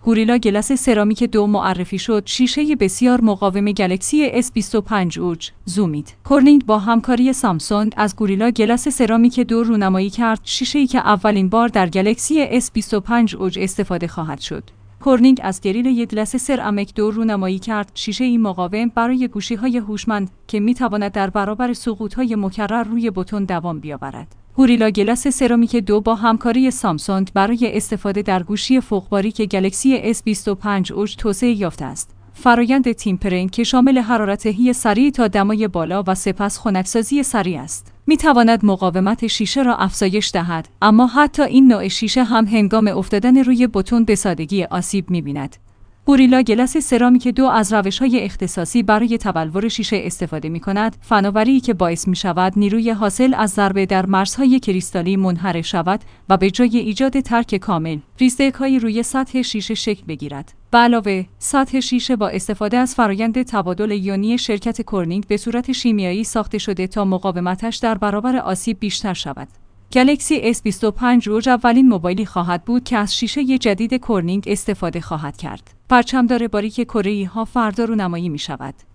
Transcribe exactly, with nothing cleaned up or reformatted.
گوریلا گلاس سرامیک دو معرفی شد، شیشه بسیار مقاوم گلکسی اس بیست و پنج اوج زومید. کورنینگ با همکاری سامسونگ از گوریلا گلاس سرامیک دو رونمایی کرد، شیشه‌ای که اولین بار در گلکسی اس بیست و پنج اوج استفاده خواهد شد. کورنینگ از گریل گلاس سرامیک دو رونمایی کرد، شیشه‌ای مقاوم برای گوشی‌های هوشمند که می‌تواند در برابر سقوط‌های مکرر روی بتن دوام بیاورد. گوریلا گلاس سرامیک دو با همکاری سامسونگ برای استفاده در گوشی فوق‌باریک گلکسی اس بیست و پنج اوج توسعه یافته است. فرایند تیمپرینگ که شامل حرارت‌دهی سریع تا دمای بالا و سپس خنک‌سازی سریع است، می‌تواند مقاومت شیشه را افزایش دهد، اما حتی این نوع شیشه هم هنگام افتادن روی بتن به سادگی آسیب می‌بیند. گوریلا گلاس سرامیک دو از روش‌های اختصاصی برای تبلور شیشه استفاده می‌کند، فناوری که باعث می‌شود نیروی حاصل از ضربه در مرزهای کریستالی منحرف شود و به جای ایجاد ترک کامل، ریزدک‌هایی روی سطح شیشه شکل بگیرد. به علاوه، سطح شیشه با استفاده از فرایند تبادل یونی شرکت کورنینگ به صورت شیمیایی ساخته شده تا مقاومتش در برابر آسیب بیشتر شود. گلکسی اس بیست و پنج اوج اولین موبایلی خواهد بود که از شیشه جدید کورنینگ استفاده خواهد کرد. پرچمدار باریک کره‌ای‌ها فردا رونمایی می شود.